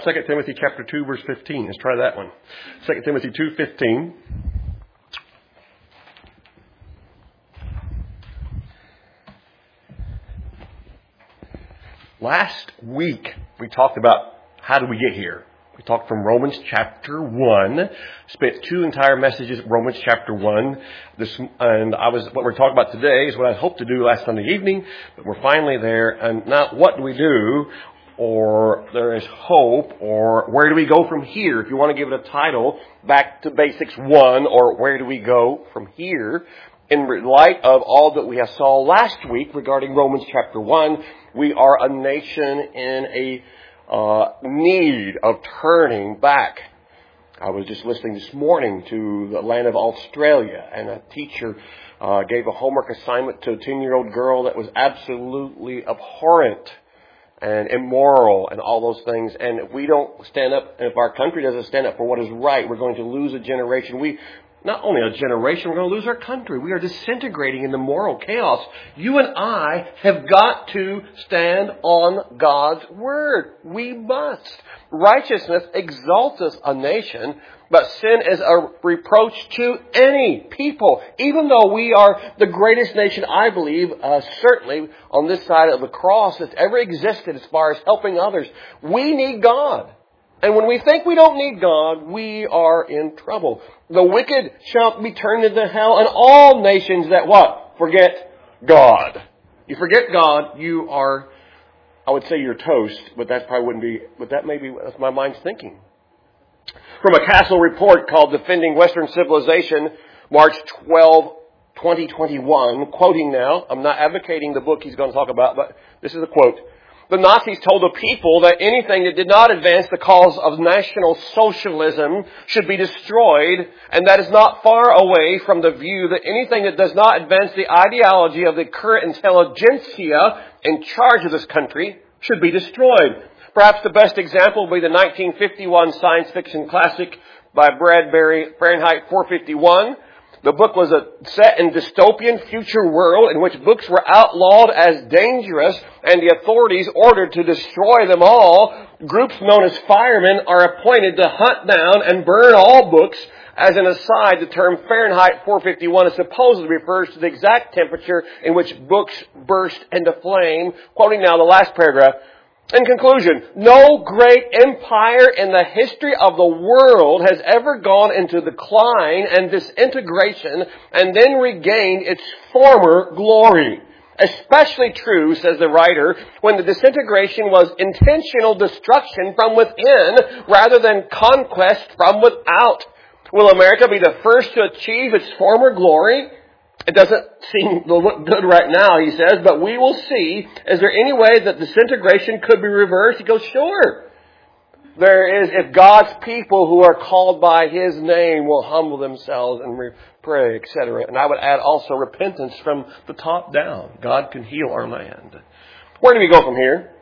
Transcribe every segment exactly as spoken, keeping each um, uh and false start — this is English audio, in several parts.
Second Timothy chapter two, verse fifteen. Let's try that one. Second Timothy two fifteen. Last week, we talked about how did we get here. We talked from Romans chapter one. Spent two entire messages at Romans chapter one. This, and I was, what we're talking about today is what I hoped to do last Sunday evening, but we're finally there. And now, what do we do? Or there is hope, or where do we go from here? If you want to give it a title, Back to Basics one, or where do we go from here? In light of all that we have saw last week regarding Romans chapter one, we are a nation in a uh, need of turning back. I was just listening this morning to the land of Australia, and a teacher uh, gave a homework assignment to a ten-year-old girl that was absolutely abhorrent and immoral and all those things. And if we don't stand up, if our country doesn't stand up for what is right, we're going to lose a generation. We, not only a generation, we're going to lose our country. We are disintegrating in the moral chaos. You and I have got to stand on God's word. We must. Righteousness exalts us a nation, but sin is a reproach to any people. Even though we are the greatest nation, I believe, uh, certainly on this side of the cross that's ever existed as far as helping others, we need God. And when we think we don't need God, we are in trouble. The wicked shall be turned into hell, and all nations that what? Forget God. You forget God, you are, I would say you're toast, but that probably wouldn't be, but that may be, that's my mind's thinking. From a Castle report called Defending Western Civilization, March twelfth, twenty twenty-one, quoting now, I'm not advocating the book he's going to talk about, but this is a quote. The Nazis told the people that anything that did not advance the cause of National Socialism should be destroyed, and that is not far away from the view that anything that does not advance the ideology of the current intelligentsia in charge of this country should be destroyed. Perhaps the best example will be the nineteen fifty-one science fiction classic by Bradbury, Fahrenheit four fifty-one. The book was a set in dystopian future world in which books were outlawed as dangerous and the authorities ordered to destroy them all. Groups known as firemen are appointed to hunt down and burn all books. As an aside, the term Fahrenheit four fifty-one is supposedly refers to the exact temperature in which books burst into flame. Quoting now the last paragraph. In conclusion, no great empire in the history of the world has ever gone into decline and disintegration and then regained its former glory. Especially true, says the writer, when the disintegration was intentional destruction from within rather than conquest from without. Will America be the first to achieve its former glory? It doesn't seem to look good right now, he says, but we will see. Is there any way that disintegration could be reversed? He goes, sure. There is, if God's people who are called by His name will humble themselves and re- pray, et cetera. And I would add also repentance from the top down. God can heal our land. Where do we go from here?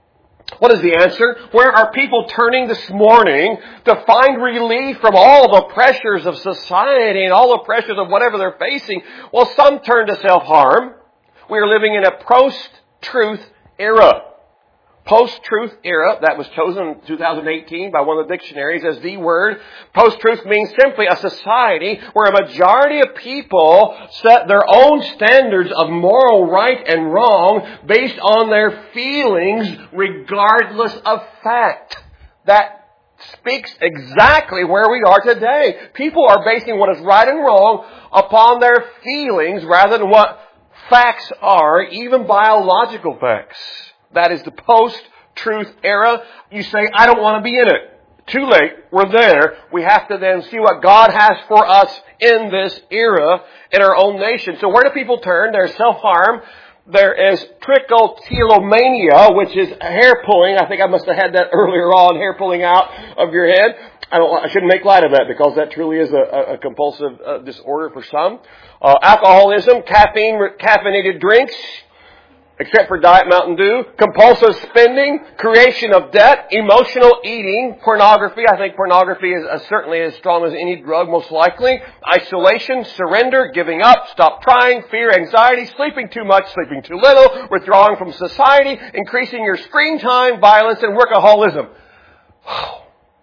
What is the answer? Where are people turning this morning to find relief from all the pressures of society and all the pressures of whatever they're facing? Well, some turn to self-harm. We are living in a post-truth era. Post-truth era, that was chosen in two thousand eighteen by one of the dictionaries as the word. Post-truth means simply a society where a majority of people set their own standards of moral right and wrong based on their feelings regardless of fact. That speaks exactly where we are today. People are basing what is right and wrong upon their feelings rather than what facts are, even biological facts. That is the post-truth era. You say, I don't want to be in it. Too late. We're there. We have to then see what God has for us in this era in our own nation. So where do people turn? There's self-harm. There is trichotillomania, which is hair pulling. I think I must have had that earlier on, hair pulling out of your head. I, don't, I shouldn't make light of that because that truly is a, a compulsive uh, disorder for some. Uh, alcoholism, caffeine, caffeinated drinks. Except for Diet Mountain Dew, compulsive spending, creation of debt, emotional eating, pornography. I think pornography is uh, certainly as strong as any drug, most likely. Isolation, surrender, giving up, stop trying, fear, anxiety, sleeping too much, sleeping too little, withdrawing from society, increasing your screen time, violence, and workaholism.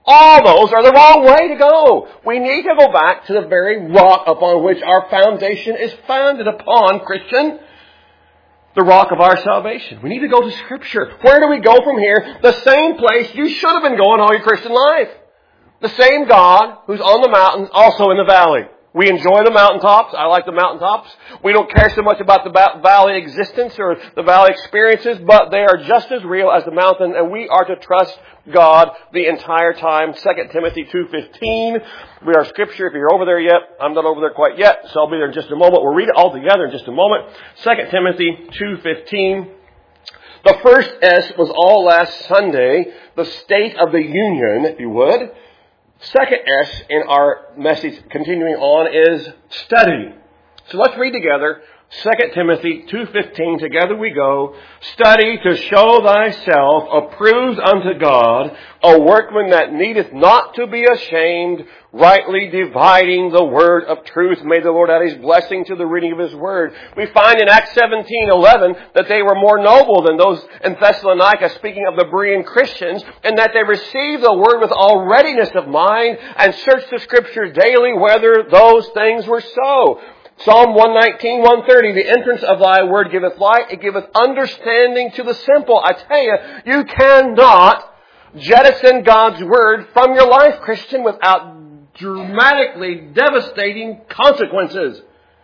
All those are the wrong way to go. We need to go back to the very rock upon which our foundation is founded upon, Christian. The rock of our salvation. We need to go to Scripture. Where do we go from here? The same place you should have been going all your Christian life. The same God who's on the mountains, also in the valley. We enjoy the mountaintops. I like the mountaintops. We don't care so much about the valley existence or the valley experiences, but they are just as real as the mountain, and we are to trust God the entire time. Second Timothy two fifteen. We are Scripture. If you're over there yet, I'm not over there quite yet, so I'll be there in just a moment. We'll read it all together in just a moment. Second Timothy two fifteen. The first S was all last Sunday, the state of the union, if you would. Second S in our message continuing on is study. So let's read together Second Timothy two fifteen. Together we go. Study to show thyself approved unto God, a workman that needeth not to be ashamed, rightly dividing the word of truth. May the Lord add His blessing to the reading of His word. We find in Acts seventeen eleven that they were more noble than those in Thessalonica, speaking of the Berean Christians, and that they received the word with all readiness of mind and searched the Scriptures daily whether those things were so. Psalm one nineteen, one thirty, the entrance of thy word giveth light, it giveth understanding to the simple. I tell you, you cannot jettison God's word from your life, Christian, without dramatically devastating consequences.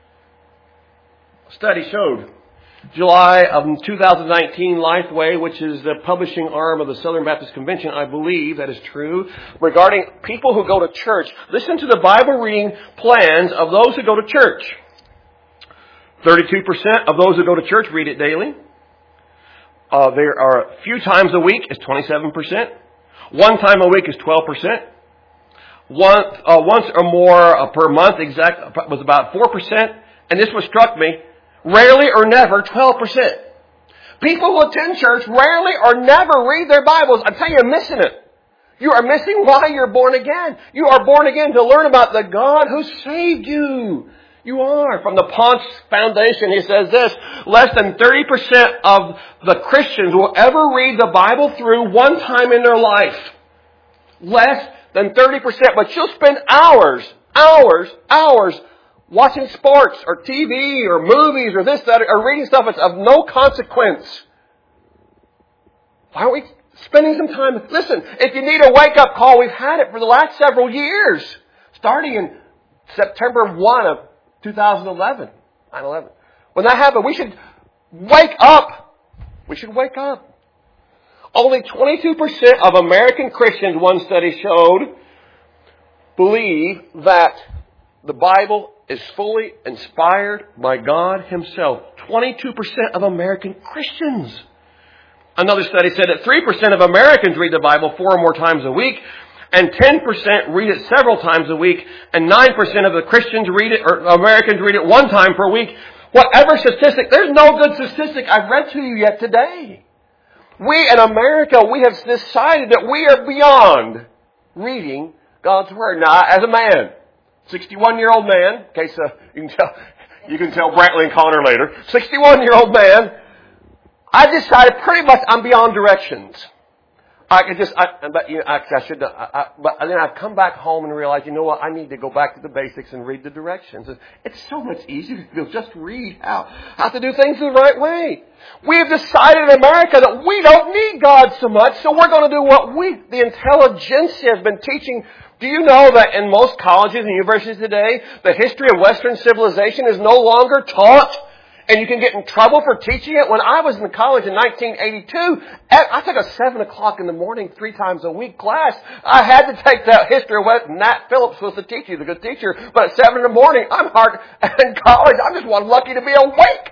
A study showed July of two thousand nineteen, Lifeway, which is the publishing arm of the Southern Baptist Convention, I believe that is true, regarding people who go to church. Listen to the Bible reading plans of those who go to church. thirty-two percent of those who go to church read it daily. Uh, there are a few times a week is twenty-seven percent. One time a week is twelve percent. One, uh, once or more uh, per month exact was about four percent. And this what struck me. Rarely or never, twelve percent. People who attend church rarely or never read their Bibles. I tell you, you're missing it. You are missing why you're born again. You are born again to learn about the God who saved you. You are. From the Ponce Foundation, he says this, less than thirty percent of the Christians will ever read the Bible through one time in their life. Less than thirty percent. But you'll spend hours, hours, hours watching sports or T V or movies or this, that, or reading stuff that's of no consequence. Why aren't we spending some time? Listen, if you need a wake-up call, we've had it for the last several years. Starting in September first of two thousand eleven. nine eleven. When that happened, we should wake up. We should wake up. Only twenty-two percent of American Christians, one study showed, believe that the Bible is fully inspired by God Himself. twenty-two percent of American Christians. Another study said that three percent of Americans read the Bible four or more times a week, and ten percent read it several times a week, and nine percent of the Christians read it, or Americans read it one time per week. Whatever statistic, there's no good statistic I've read to you yet today. We in America, we have decided that we are beyond reading God's Word. Now, as a man, sixty-one-year-old man, in case uh, you can tell, you can tell Brantley and Connor later, sixty-one-year-old man, I decided pretty much I'm beyond directions. I could just, I, but you know, I, I should, I, I, but then I've come back home and realized, you know what, I need to go back to the basics and read the directions. And it's so much easier to just read how, how to do things the right way. We have decided in America that we don't need God so much, so we're going to do what we, the intelligentsia has been teaching. Do you know that in most colleges and universities today, the history of Western civilization is no longer taught? And you can get in trouble for teaching it. When I was in college in nineteen eighty-two, I took a seven o'clock in the morning, three times a week class. I had to take that history of what Nat Phillips was the teacher, he was a good teacher. But at seven in the morning, I'm hard in college. I'm just one lucky to be awake.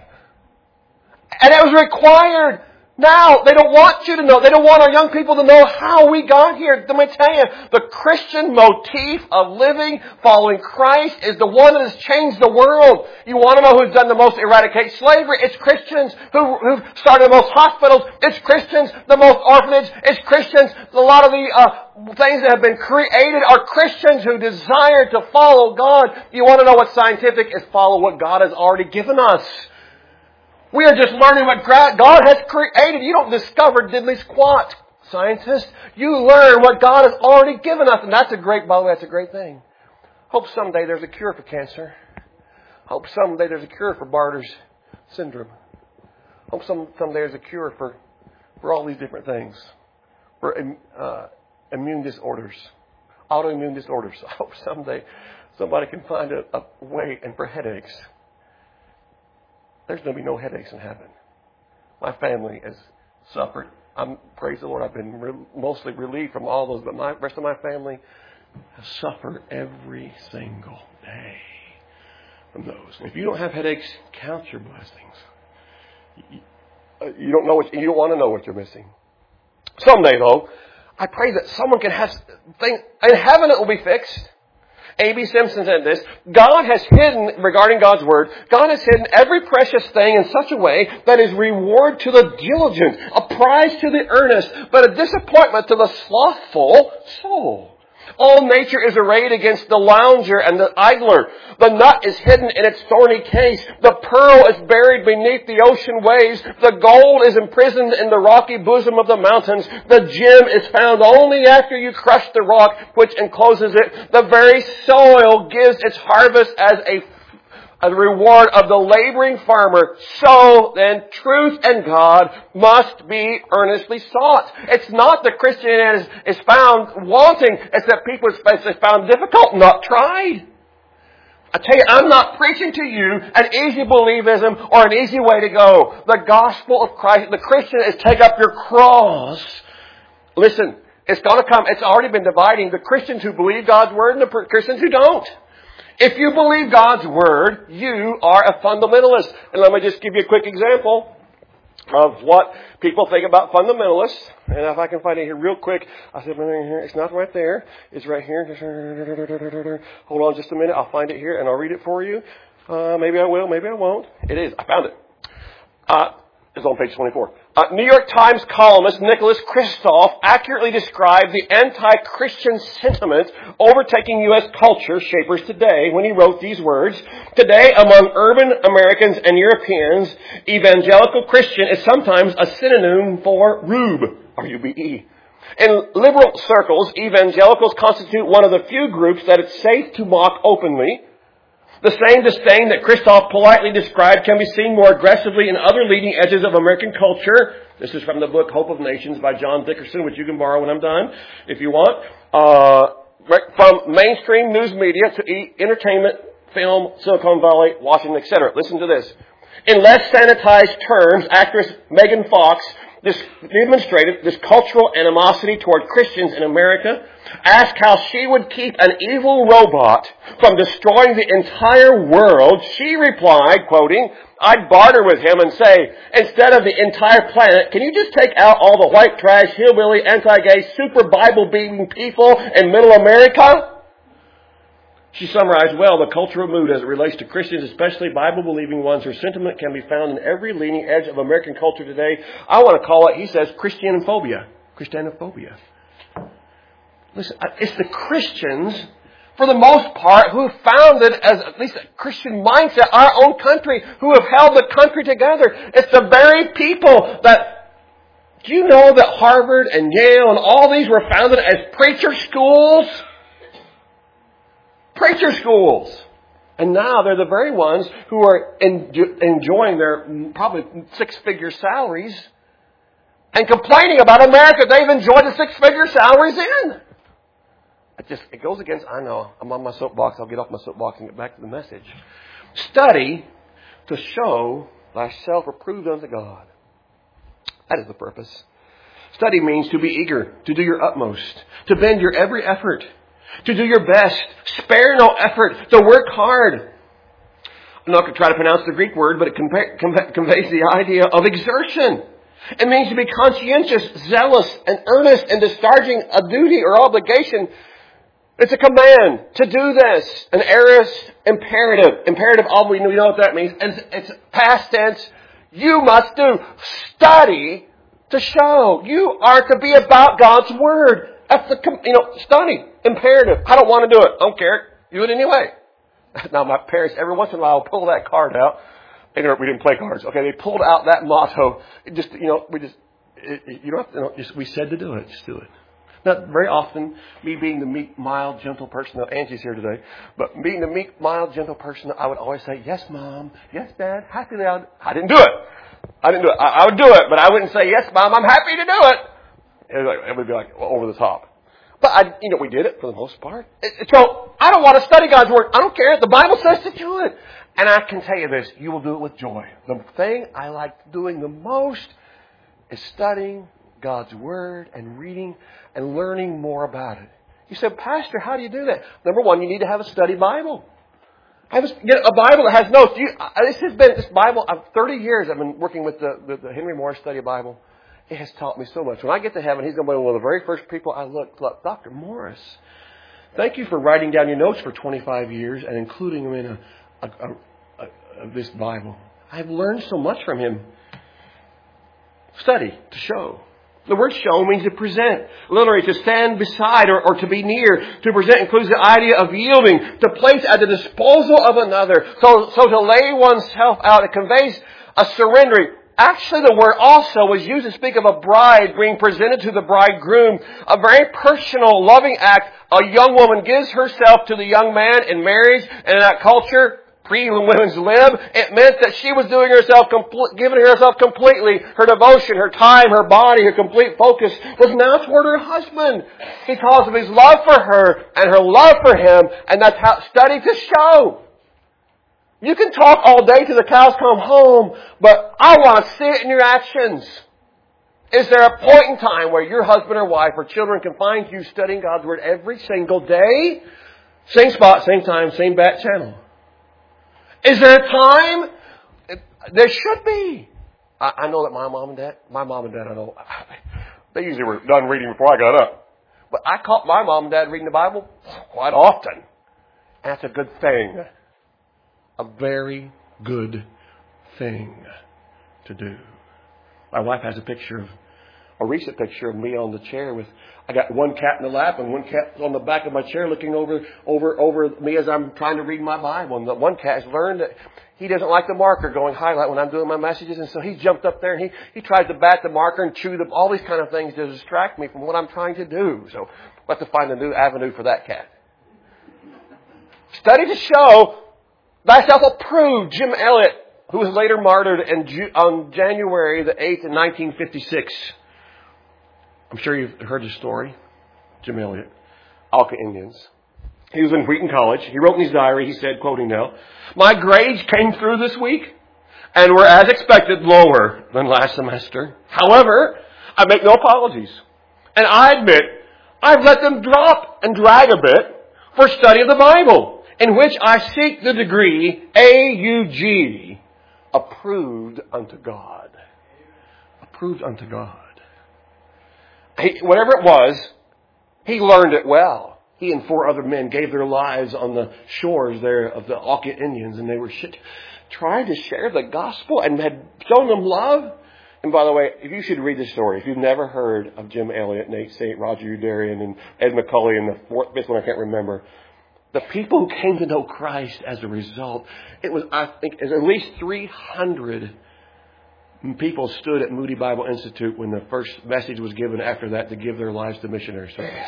And it was required. Now, they don't want you to know. They don't want our young people to know how we got here. Let me tell you, the Christian motif of living, following Christ, is the one that has changed the world. You want to know who's done the most to eradicate slavery? It's Christians. Who, who've started the most hospitals? It's Christians. The most orphanage? It's Christians. A lot of the uh, things that have been created are Christians who desire to follow God. You want to know what's scientific? Is follow what God has already given us. We are just learning what God has created. You don't discover diddly squat. scientist. You learn what God has already given us. And that's a great, by the way, that's a great thing. Hope someday there's a cure for cancer. Hope someday there's a cure for Barter's syndrome. Hope some, someday there's a cure for, for all these different things. For uh, immune disorders. Autoimmune disorders. I hope someday somebody can find a, a way. And for headaches, there's going to be no headaches in heaven. My family has suffered. I'm, praise the Lord, I've been re- mostly relieved from all those, but my rest of my family has suffered every single day from those. And if you don't have headaches, count your blessings. You, uh, you don't know what you don't want to know what you're missing. Someday, though, I pray that someone can have things in heaven. It will be fixed. A B Simpson said this, God has hidden, regarding God's Word, God has hidden every precious thing in such a way that is reward to the diligent, a prize to the earnest, but a disappointment to the slothful soul. All nature is arrayed against the lounger and the idler. The nut is hidden in its thorny case. The pearl is buried beneath the ocean waves. The gold is imprisoned in the rocky bosom of the mountains. The gem is found only after you crush the rock which encloses it. The very soil gives its harvest as a A reward of the laboring farmer. So then truth and God must be earnestly sought. It's not that Christianity is, is found wanting. It's that people it's found difficult, not tried. I tell you, I'm not preaching to you an easy believism or an easy way to go. The gospel of Christ, the Christian is take up your cross. Listen, it's going to come. It's already been dividing the Christians who believe God's word and the Christians who don't. If you believe God's Word, you are a fundamentalist. And let me just give you a quick example of what people think about fundamentalists. And if I can find it here real quick, I said, it's not right there. It's right here. Hold on just a minute. I'll find it here and I'll read it for you. Uh, maybe I will, maybe I won't. It is. I found it. Uh, it's on page twenty-four. Uh, New York Times columnist Nicholas Kristof accurately described the anti-Christian sentiment overtaking U S culture shapers today when he wrote these words. Today, among urban Americans and Europeans, evangelical Christian is sometimes a synonym for rube, R U B E. In liberal circles, evangelicals constitute one of the few groups that it's safe to mock openly. The same disdain that Kristof politely described can be seen more aggressively in other leading edges of American culture. This is from the book Hope of Nations by John Dickerson, which you can borrow when I'm done, if you want. Uh, from mainstream news media to e- entertainment, film, Silicon Valley, Washington, et cetera. Listen to this. In less sanitized terms, actress Megan Fox this demonstrated this cultural animosity toward Christians in America. Asked how she would keep an evil robot from destroying the entire world, she replied, quoting, I'd barter with him and say, instead of the entire planet, can you just take out all the white trash, hillbilly, anti-gay, super Bible-beating people in middle America? She summarized well the cultural mood as it relates to Christians, especially Bible-believing ones. Her sentiment can be found in every leading edge of American culture today. I want to call it, he says, Christianophobia. Christianophobia. Listen, it's the Christians, for the most part, who have founded, as at least a Christian mindset, our own country, who have held the country together. It's the very people that, do you know that Harvard and Yale and all these were founded as preacher schools? Preacher schools. And now they're the very ones who are enjo- enjoying their probably six-figure salaries and complaining about America they've enjoyed the six-figure salaries in. It just, it goes against, I know, I'm on my soapbox. I'll get off my soapbox and get back to the message. Study to show thyself approved unto God. That is the purpose. Study means to be eager, to do your utmost, to bend your every effort, to do your best, spare no effort, to work hard. I'm not going to try to pronounce the Greek word, but it convey, convey, conveys the idea of exertion. It means to be conscientious, zealous, and earnest in discharging a duty or obligation. It's a command to do this. An aorist imperative. Imperative, obviously, you know what that means. It's, it's past tense. You must do. Study to show. You are to be about God's Word. That's the, you know, study. Imperative. I don't want to do it. I don't care. Do it anyway. Now, my parents, every once in a while, will pull that card out. We didn't play cards. Okay, they pulled out that motto. It just, you know, we just, it, it, you don't have to, no, just, we said to do it. Just do it. Now, very often, me being the meek, mild, gentle person, now Angie's here today, but being the meek, mild, gentle person, I would always say, yes, Mom, yes, Dad, happy Dad. I didn't do it. I didn't do it. I, I would do it, but I wouldn't say, yes, Mom, I'm happy to do it. It would, like, it would be like well, over the top. But, I, you know, we did it for the most part. It, so, I don't want to study God's Word. I don't care. The Bible says to do it. And I can tell you this, you will do it with joy. The thing I like doing the most is studying God's Word and reading and learning more about it. You said, Pastor, how do you do that? Number one, you need to have a study Bible. Have a, get a Bible that has notes. You, uh, this has been, this Bible, uh, thirty years I've been working with the, the, the Henry Morris Study Bible. It has taught me so much. When I get to heaven, he's going to be one of the very first people I look, look, Doctor Morris, thank you for writing down your notes for twenty-five years and including them in a, a, a, a, a this Bible. I've learned so much from him. Study, to show. The word show means to present. Literally, to stand beside or, or to be near. To present includes the idea of yielding. To place at the disposal of another. So, so to lay oneself out. It conveys a surrendering. Actually, the word also was used to speak of a bride being presented to the bridegroom. A very personal, loving act. A young woman gives herself to the young man in marriage. And in that culture, pre-women's lib, it meant that she was doing herself, compl- giving herself completely. Her devotion, her time, her body, her complete focus was now toward her husband because of his love for her and her love for him. And that's how study to show. You can talk all day till the cows come home, but I want to see it in your actions. Is there a point in time where your husband or wife or children can find you studying God's Word every single day? Same spot, same time, same back channel. Is there a time? There should be. I, I know that my mom and dad, my mom and dad, I know, they usually were done reading before I got up. But I caught my mom and dad reading the Bible quite often. And that's a good thing. A very good thing to do. My wife has a picture of, a recent picture of me on the chair with, I got one cat in the lap and one cat on the back of my chair looking over, over, over me as I'm trying to read my Bible. And the one cat has learned that he doesn't like the marker going highlight when I'm doing my messages. And so he jumped up there and he, he tried to bat the marker and chew the, all these kind of things to distract me from what I'm trying to do. So we'll have to find a new avenue for that cat. Study to show thyself approved. Jim Elliot, who was later martyred in Ju- on January the eighth in nineteen fifty-six. I'm sure you've heard the story. Jim Elliot, Auca Indians. He was in Wheaton College. He wrote in his diary, he said, quoting now, "My grades came through this week and were as expected lower than last semester. However, I make no apologies. And I admit I've let them drop and drag a bit for study of the Bible, in which I seek the degree A U G, approved unto God." Approved unto God. He, whatever it was, he learned it well. He and four other men gave their lives on the shores there of the Auca Indians, and they were sh- trying to share the gospel and had shown them love. And by the way, if you should read this story, if you've never heard of Jim Elliot, Nate Saint, Roger Udarian, and Ed McCulley, and the fourth, fifth one I can't remember, the people who came to know Christ as a result, it was, I think, at least three hundred people stood at Moody Bible Institute when the first message was given after that to give their lives to missionary service.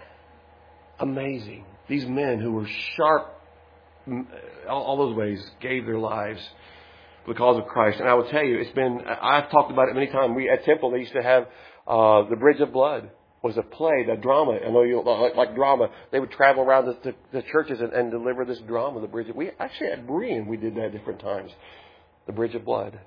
Amazing. These men who were sharp, all, all those ways, gave their lives for the cause of Christ. And I will tell you, it's been, I've talked about it many times. We, at Temple, they used to have uh, The Bridge of Blood. Was a play, the drama. I know you like, like drama. They would travel around the, the, the churches and, and deliver this drama, The Bridge of, we actually at Berean, we did that at different times. The Bridge of Blood.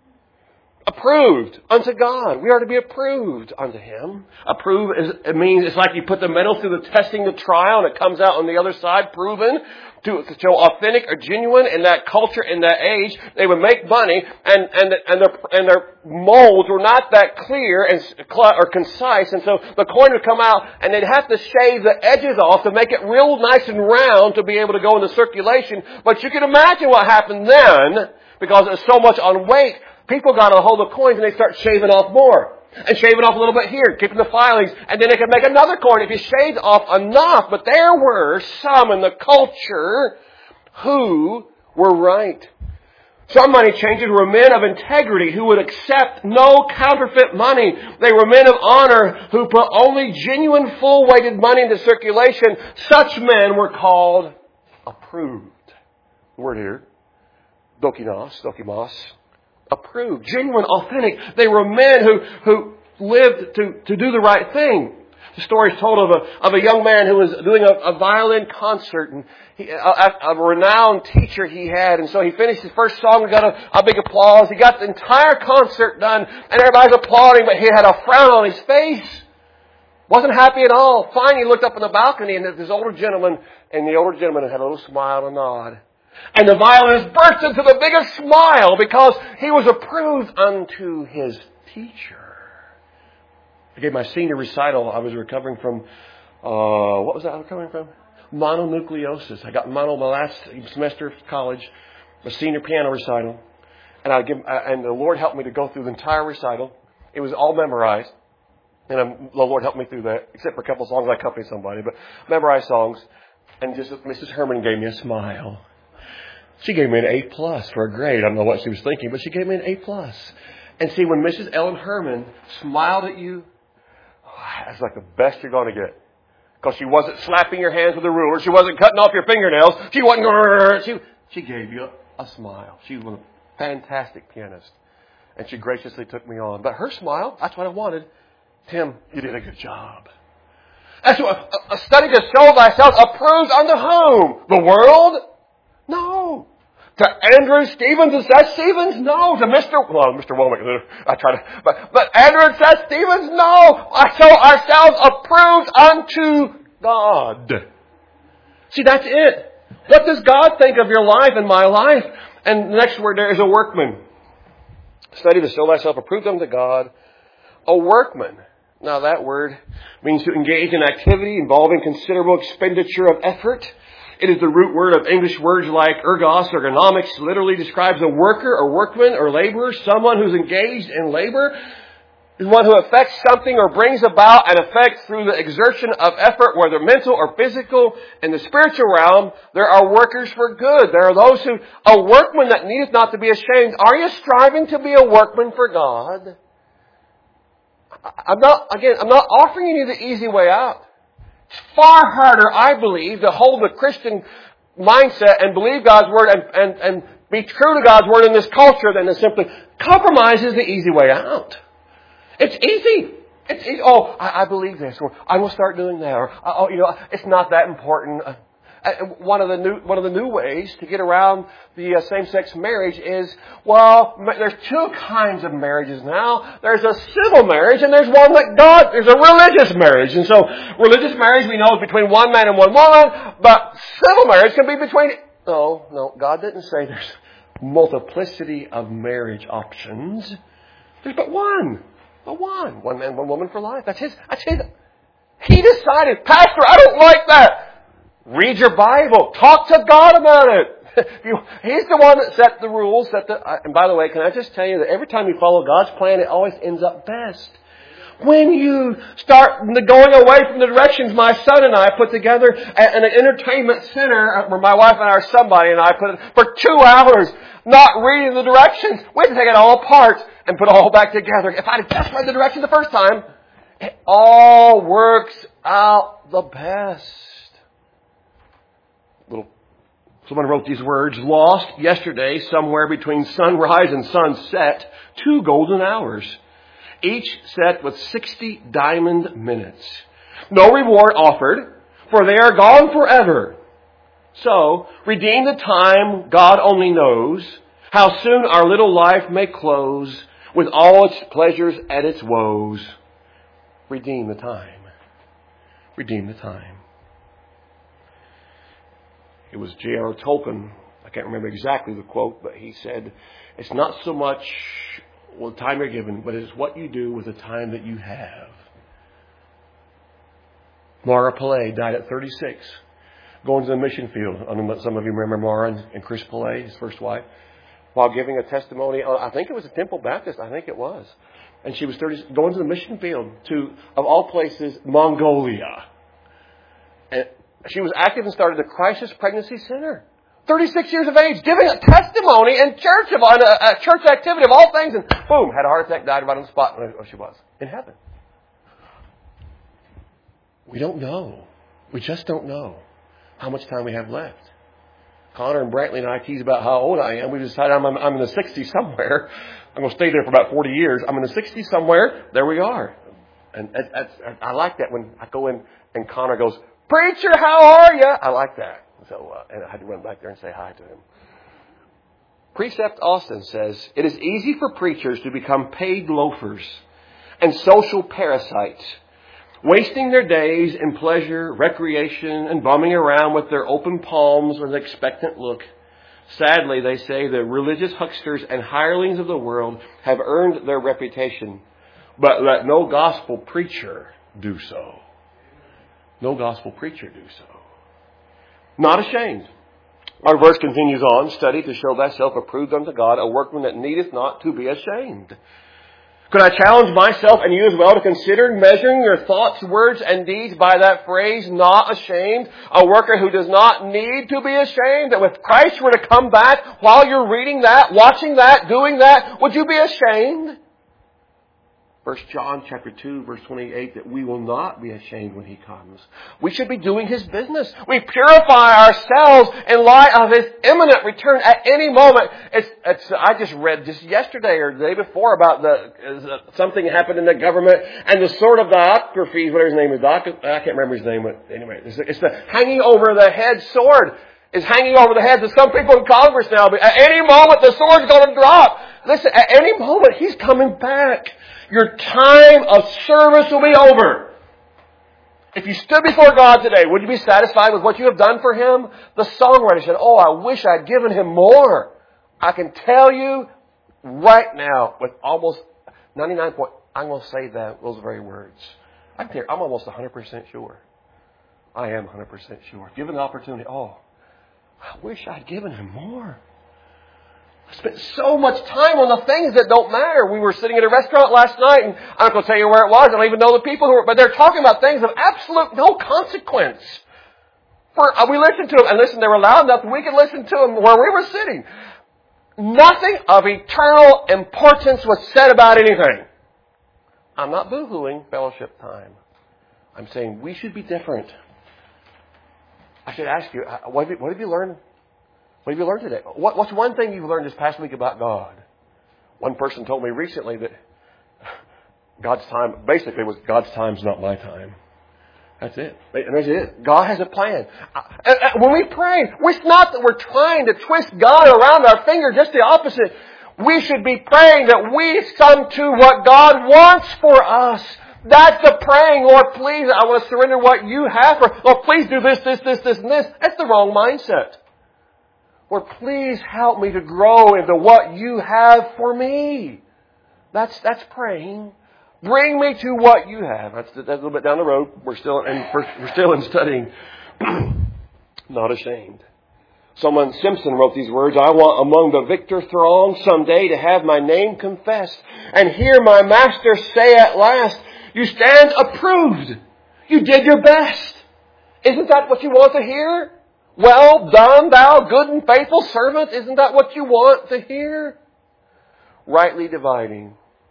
Approved unto God. We are to be approved unto Him. Approved is, it means it's like you put the metal through the testing, the trial, and it comes out on the other side proven to show authentic or genuine in that culture, in that age. They would make money, and and and their and their molds were not that clear and or concise, and so the coin would come out, and they'd have to shave the edges off to make it real nice and round to be able to go into circulation. But you can imagine what happened then, because it was so much on weight. People got a hold of coins and they start shaving off more. And shaving off a little bit here, keeping the filings. And then they could make another coin if you shaved off enough. But there were some in the culture who were right. Some money changers were men of integrity who would accept no counterfeit money. They were men of honor who put only genuine full-weighted money into circulation. Such men were called approved. The word here, dokinos, dokimos, approved, genuine, authentic. They were men who, who lived to, to do the right thing. The story is told of a, of a young man who was doing a, a violin concert, and he, a, a renowned teacher he had. And so he finished his first song and got a, a big applause. He got the entire concert done, and everybody's applauding, but he had a frown on his face. Wasn't happy at all. Finally, he looked up on the balcony, and this older gentleman, and the older gentleman had a little smile and a nod. And the violinist burst into the biggest smile because he was approved unto his teacher. I gave my senior recital. I was recovering from, uh, what was that I was recovering from? Mononucleosis. I got mono my last semester of college, a senior piano recital. And I give, and the Lord helped me to go through the entire recital. It was all memorized. And I'm, the Lord helped me through that, except for a couple of songs I accompanied somebody, but memorized songs. And just Missus Herman gave me a smile. She gave me an A plus for a grade. I don't know what she was thinking, but she gave me an A plus. And see, when Missus Ellen Herman smiled at you, that's like the best you're going to get. Because she wasn't slapping your hands with a ruler. She wasn't cutting off your fingernails. She wasn't going, she, she gave you a, a smile. She was a fantastic pianist. And she graciously took me on. But her smile, that's what I wanted. Tim, you did a good job. That's what a, a study to show thyself approved unto whom? The world? No. To Andrew Stevens and Seth Stevens? No. To Mister Well, Mister Womack. I try to, but, but Andrew and Seth Stevens? No. I show ourselves approved unto God. See, that's it. What does God think of your life and my life? And the next word there is a workman. Study to show thyself approved unto God. A workman. Now that word means to engage in activity involving considerable expenditure of effort. It is the root word of English words like ergos, ergonomics, literally describes a worker or workman or laborer, someone who's engaged in labor, is one who affects something or brings about an effect through the exertion of effort, whether mental or physical. In the spiritual realm, there are workers for good. There are those who, a workman that needeth not to be ashamed. Are you striving to be a workman for God? I'm not, again, I'm not offering you the easy way out. It's far harder, I believe, to hold a Christian mindset and believe God's Word and, and, and be true to God's Word in this culture than to simply compromise is the easy way out. It's easy. It's easy. Oh, I, I believe this, or I will start doing that, or oh, you know, it's not that important. Uh, one of the new one of the new ways to get around the uh, same-sex marriage is, well, there's two kinds of marriages now. There's a civil marriage, and there's one that God. There's a religious marriage, and so religious marriage we know is between one man and one woman, but civil marriage can be between. No, no, God didn't say there's multiplicity of marriage options. There's but one, but one, one man, one woman for life. That's his. That's his. He decided, Pastor, I don't like that. Read your Bible. Talk to God about it. He's the one that set the rules. Set the, and by the way, can I just tell you that every time you follow God's plan, it always ends up best. When you start going away from the directions my son and I put together at an entertainment center where my wife and our somebody and I put it for two hours, not reading the directions, we had to take it all apart and put it all back together. If I'd have just read the directions the first time, it all works out the best. Little, someone wrote these words, lost yesterday somewhere between sunrise and sunset, two golden hours, each set with sixty diamond minutes. No reward offered, for they are gone forever. So, redeem the time God only knows, how soon our little life may close, with all its pleasures and its woes. Redeem the time. Redeem the time. It was J R R Tolkien. I can't remember exactly the quote, but he said, it's not so much well, the time you're given, but it's what you do with the time that you have. Mara Pillay died at thirty-six, going to the mission field. I don't know, some of you remember Mara and Chris Pillay, his first wife, while giving a testimony. I think it was a Temple Baptist. I think it was. And she was thirty, going to the mission field to, of all places, Mongolia. And she was active and started the Crisis Pregnancy Center thirty-six years of age, giving a testimony in church of on a, a church activity of all things, and boom, had a heart attack, died right on the spot. Oh, she was in heaven. We don't know. We just don't know how much time we have left. Connor and Brantley and I tease about how old I am. We decided I'm, I'm in the sixties somewhere. I'm going to stay there for about forty years. I'm in the sixties somewhere. There we are. And that's, I like that when I go in and Connor goes, "Preacher, how are you?" I like that. So uh, and I had to run back there and say hi to him. Precept Austin says, "It is easy for preachers to become paid loafers and social parasites, wasting their days in pleasure, recreation, and bumming around with their open palms with an expectant look. Sadly, they say, the religious hucksters and hirelings of the world have earned their reputation, but let no gospel preacher do so." No gospel preacher do so. Not ashamed. Our verse continues on, "Study to show thyself approved unto God, a workman that needeth not to be ashamed." Could I challenge myself and you as well to consider measuring your thoughts, words, and deeds by that phrase, not ashamed? A worker who does not need to be ashamed. That if Christ were to come back while you're reading that, watching that, doing that, would you be ashamed? First John chapter two, verse twenty-eight, that we will not be ashamed when He comes. We should be doing His business. We purify ourselves in light of His imminent return at any moment. It's, it's, I just read just yesterday or the day before about the uh, something happened in the government and the sword of Diotrephes, whatever his name is, Doc, I can't remember his name, but anyway, it's the, it's the hanging over the head sword. Is hanging over the heads of some people in Congress now. But at any moment, the sword's going to drop. Listen, at any moment, He's coming back. Your time of service will be over. If you stood before God today, would you be satisfied with what you have done for Him? The songwriter said, "Oh, I wish I'd given Him more." I can tell you right now, with almost ninety-nine point, I'm going to say that those very words. I can tell you, I'm almost one hundred percent sure. I am one hundred percent sure. Given the opportunity, oh, I wish I'd given Him more. I spent so much time on the things that don't matter. We were sitting at a restaurant last night, and I'm not going to tell you where it was. I don't even know the people who were, but they're talking about things of absolute no consequence. For uh, we listened to them, and listen, they were loud enough that we could listen to them where we were sitting. Nothing of eternal importance was said about anything. I'm not boo-hooing fellowship time. I'm saying we should be different. I should ask you, what have you, what have you learned? What have you learned today? What, what's one thing you've learned this past week about God? One person told me recently that God's time, basically, was God's time's not my time. That's it. And that's it. God has a plan. When we pray, it's not that we're trying to twist God around our finger, just the opposite. We should be praying that we come to what God wants for us. That's the praying, Lord, please, I want to surrender what you have for, Lord, please do this, this, this, this, and this. That's the wrong mindset. Lord, please help me to grow into what you have for me. That's, that's praying. Bring me to what you have. That's, that's a little bit down the road. We're still in, we're still in studying. Not ashamed. Someone, Simpson, wrote these words, "I want among the victor throng someday to have my name confessed and hear my master say at last, you stand approved. You did your best." Isn't that what you want to hear? "Well done, thou good and faithful servant." Isn't that what you want to hear? Rightly dividing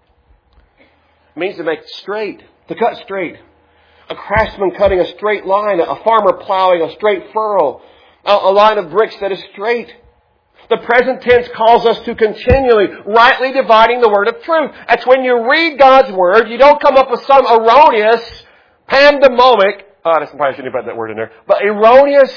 means to make straight, to cut straight. A craftsman cutting a straight line, a farmer plowing a straight furrow, a, a line of bricks that is straight. The present tense calls us to continually rightly dividing the word of truth. That's when you read God's word, you don't come up with some erroneous, pandemonic, oh, I probably shouldn't have put that word in there, but erroneous,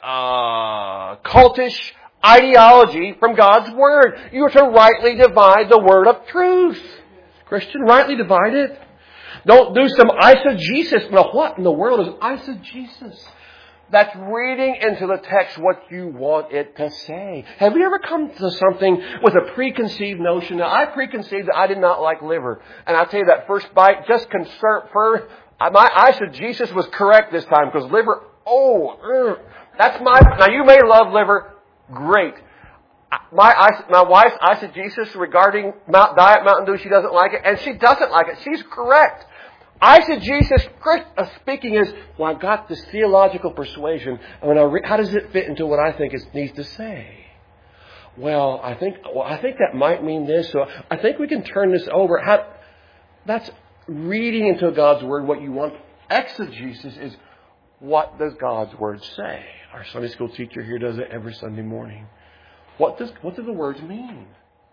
uh, cultish ideology from God's word. You are to rightly divide the word of truth. Christian, rightly divide it. Don't do some eisegesis. Well, what in the world is eisegesis? That's reading into the text what you want it to say. Have you ever come to something with a preconceived notion? Now, I preconceived that I did not like liver. And I'll tell you that first bite, just concern for, my eisegesis was correct this time because liver, oh, that's my, now you may love liver, great. My my wife's eisegesis regarding Diet Mountain Dew, she doesn't like it, and she doesn't like it. She's correct. Eisegesis uh, speaking is, well, I've got this theological persuasion. And when I re- how does it fit into what I think it needs to say? Well, I think well, I think that might mean this. So I think we can turn this over. How, that's reading into God's Word what you want. Exegesis is, what does God's Word say? Our Sunday school teacher here does it every Sunday morning. What does what do the words mean?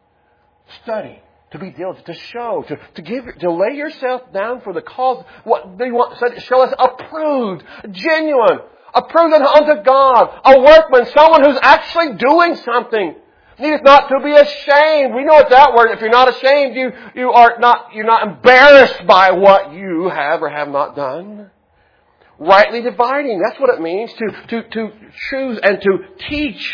Study, to be diligent, to show, to, to give, to lay yourself down for the cause. What do you want? Show us approved, genuine, approved unto God, a workman, someone who's actually doing something. Needeth not to be ashamed. We know what that word. If you're not ashamed, you you are not you're not embarrassed by what you have or have not done. Rightly dividing. That's what it means to to to choose and to teach.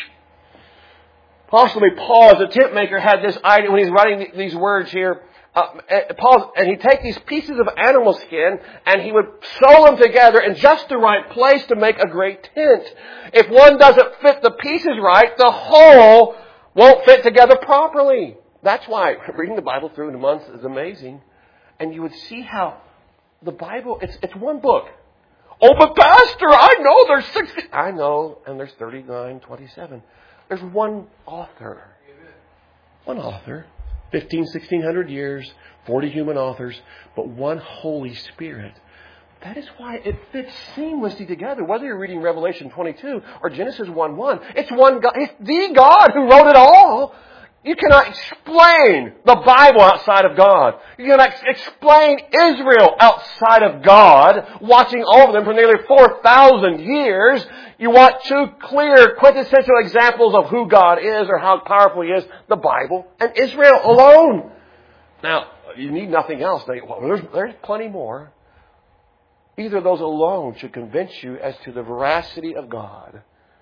Possibly Paul, as a tent maker, had this idea when he's writing these words here. Uh, Paul, and he'd take these pieces of animal skin and he would sew them together in just the right place to make a great tent. If one doesn't fit the pieces right, the whole won't fit together properly. That's why reading the Bible through in a month is amazing. And you would see how the Bible, it's it's one book. Oh, but Pastor, I know there's sixty. I know, and there's thirty-nine, twenty-seven. There's one author. One author. Fifteen, sixteen hundred years, forty human authors, but one Holy Spirit. That is why it fits seamlessly together. Whether you're reading Revelation twenty-two or Genesis one one, it's one God. It's the God who wrote it all. You cannot explain the Bible outside of God. You cannot explain Israel outside of God, watching over them for nearly four thousand years. You want two clear, quintessential examples of who God is or how powerful He is, the Bible and Israel alone. Now, you need nothing else. Well, there's, there's plenty more. Either of those alone should convince you as to the veracity of God.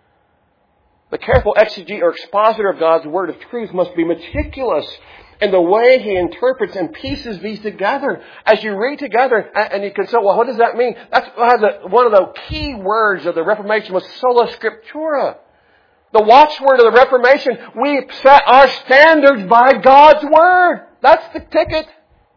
The careful exegete or expositor of God's Word of truth must be meticulous in the way he interprets and pieces these together. As you read together, and you can say, well, what does that mean? That's one of the key words of the Reformation was sola scriptura. The watchword of the Reformation, we set our standards by God's Word. That's the ticket.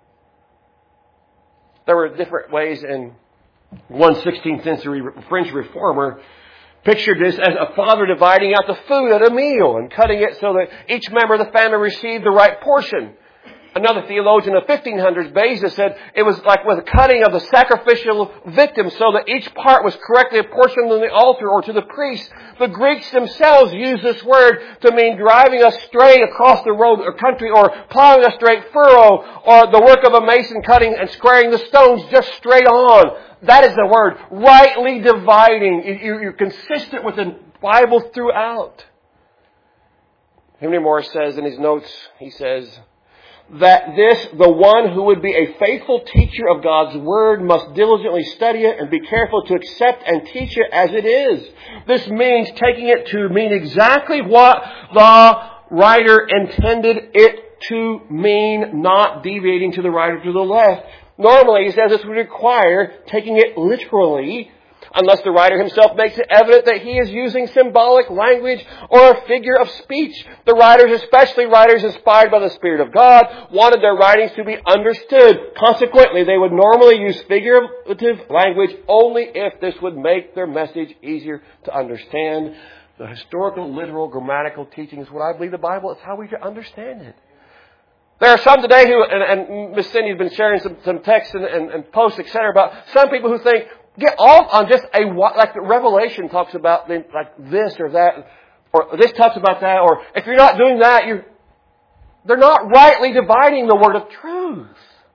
There were different ways in one sixteenth century French reformer pictured this as a father dividing out the food at a meal and cutting it so that each member of the family received the right portion. Another theologian of the fifteen hundreds, Beza, said it was like with the cutting of the sacrificial victim so that each part was correctly apportioned on the altar or to the priest. The Greeks themselves used this word to mean driving us straight across the road or country or plowing a straight furrow or the work of a mason cutting and squaring the stones just straight on. That is the word, rightly dividing. You're consistent with the Bible throughout. Henry Moore says in his notes, he says, that this, the one who would be a faithful teacher of God's Word, must diligently study it and be careful to accept and teach it as it is. This means taking it to mean exactly what the writer intended it to mean, not deviating to the right or to the left. Normally, he says this would require taking it literally, unless the writer himself makes it evident that he is using symbolic language or a figure of speech. The writers, especially writers inspired by the Spirit of God, wanted their writings to be understood. Consequently, they would normally use figurative language only if this would make their message easier to understand. The historical, literal, grammatical teaching is what I believe the Bible is how we should understand it. There are some today who, and, and Miss Cindy's been sharing some, some texts and, and, and posts, et cetera, about some people who think, get off on just a, like the Revelation talks about like this or that, or this talks about that, or if you're not doing that, you're, they're not rightly dividing the word of truth.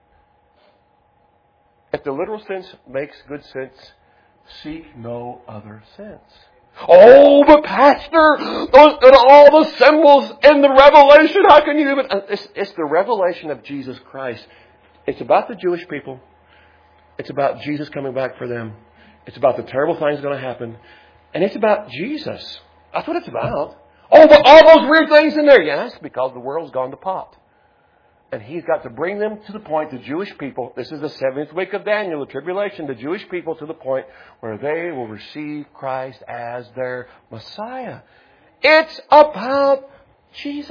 If the literal sense makes good sense, seek no other sense. Oh, but Pastor, those and all the symbols in the Revelation, how can you do it? It's, it's the revelation of Jesus Christ. It's about the Jewish people. It's about Jesus coming back for them. It's about the terrible things going to happen. And it's about Jesus. That's what it's about. Oh, but all those weird things in there. Yes, because the world's gone to pot. And He's got to bring them to the point, the Jewish people, this is the seventh week of Daniel, the tribulation, the Jewish people to the point where they will receive Christ as their Messiah. It's about Jesus.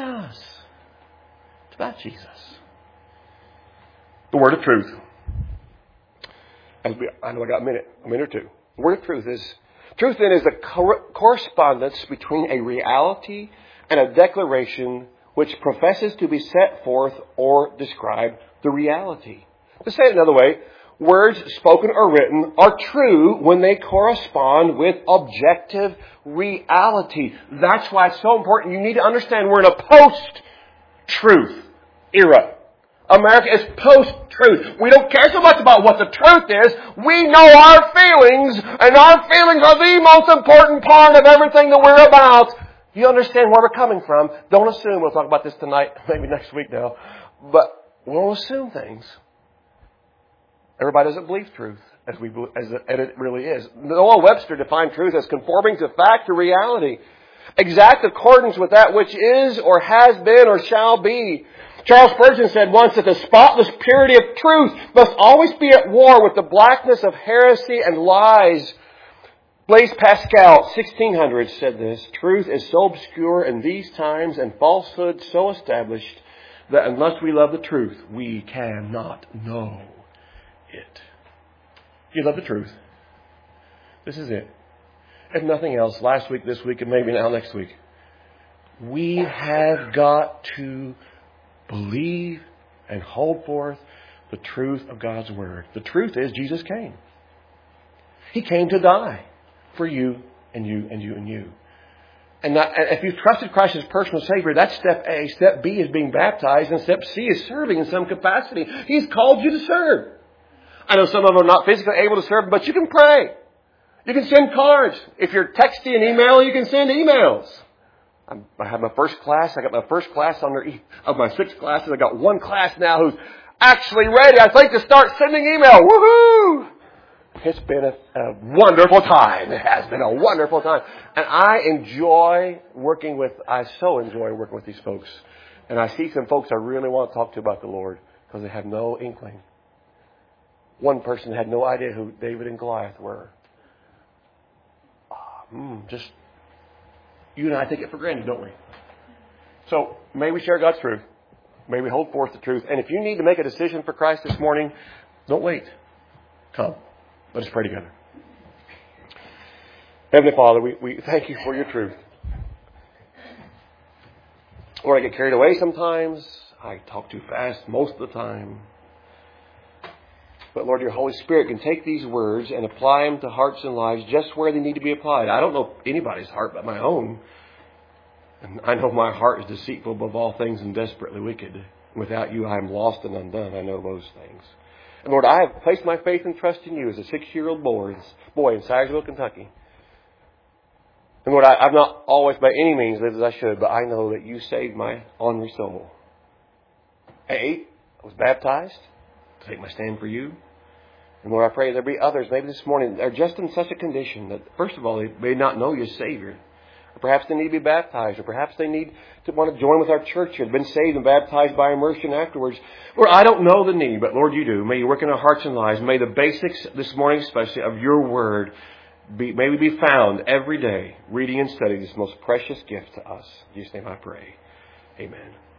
It's about Jesus. The word of truth. As we, I know I got a minute, a minute or two. The word of truth is, truth then is the cor- correspondence between a reality and a declaration which professes to be set forth or describe the reality. To say it another way, words spoken or written are true when they correspond with objective reality. That's why it's so important. You need to understand we're in a post-truth era. America is post-truth. We don't care so much about what the truth is. We know our feelings, and our feelings are the most important part of everything that we're about. You understand where we're coming from. Don't assume. We'll talk about this tonight, maybe next week now. But we won't assume things. Everybody doesn't believe truth as we as it, and it really is. Noah Webster defined truth as conforming to fact or reality, exact accordance with that which is or has been or shall be. Charles Spurgeon said once that the spotless purity of truth must always be at war with the blackness of heresy and lies. Blaise Pascal, sixteen hundred, said this: truth is so obscure in these times and falsehood so established that unless we love the truth, we cannot know it. You love the truth. This is it. If nothing else, last week, this week, and maybe now next week, we have got to believe and hold forth the truth of God's Word. The truth is Jesus came. He came to die for you and you and you and you. And not, if you've trusted Christ as personal Savior, that's step A. Step B is being baptized, and step C is serving in some capacity. He's called you to serve. I know some of them are not physically able to serve, but you can pray. You can send cards. If you're texting and emailing, you can send emails. I'm, I have my first class. I got my first class under of my six classes. I got one class now who's actually ready, I think, to start sending email. Woohoo! It's been a, a wonderful time. It has been a wonderful time. And I enjoy working with, I so enjoy working with these folks. And I see some folks I really want to talk to about the Lord because they have no inkling. One person had no idea who David and Goliath were. Mm, just, you and I take it for granted, don't we? So, may we share God's truth. May we hold forth the truth. And if you need to make a decision for Christ this morning, don't wait. Come. Let us pray together. Heavenly Father, we, we thank you for your truth. Lord, I get carried away sometimes. I talk too fast most of the time. But Lord, your Holy Spirit can take these words and apply them to hearts and lives just where they need to be applied. I don't know anybody's heart but my own. And I know my heart is deceitful above all things and desperately wicked. Without you, I am lost and undone. I know those things. And Lord, I have placed my faith and trust in you as a six-year-old boy, boy in Syersville, Kentucky. And Lord, I, I've not always by any means lived as I should, but I know that you saved my ornery soul. At eight, I was baptized to take my stand for you. And Lord, I pray there be others, maybe this morning, that are just in such a condition that, first of all, they may not know you as Savior. Or perhaps they need to be baptized. Or perhaps they need to want to join with our church and have been saved and baptized by immersion afterwards. Lord, I don't know the need, but Lord, you do. May you work in our hearts and lives. May the basics this morning, especially, of your word, be, may we be found every day, reading and studying this most precious gift to us. In Jesus' name I pray. Amen.